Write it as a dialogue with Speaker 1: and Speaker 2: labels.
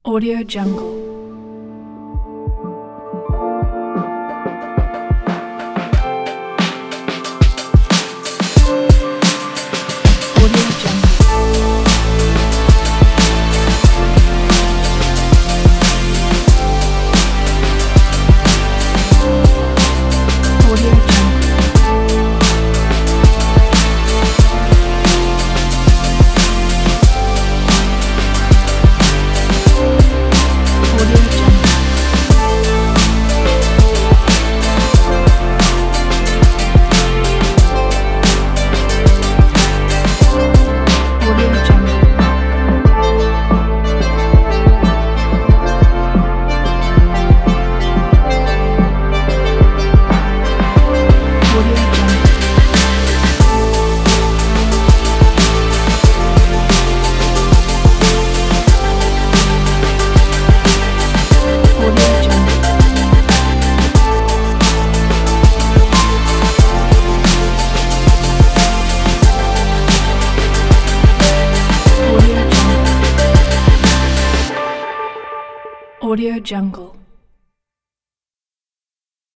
Speaker 1: Audio Jungle. Audio Jungle. Audio Jungle. Audio Jungle. Audio Jungle. Audio Jungle. Audio Jungle. Audio Jungle. Audio Jungle.